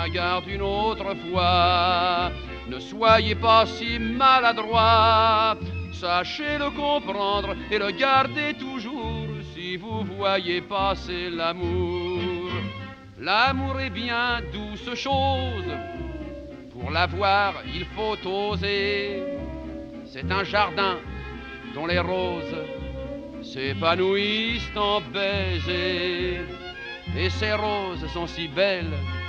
bien garde une autre fois. Ne soyez pas si maladroit, sachez le comprendre et le garder toujours si vous voyez passer l'amour. L'amour est bien douce chose, pour l'avoir il faut oser. C'est un jardin dont les roses s'épanouissent en baisers. Et ces roses sont si belles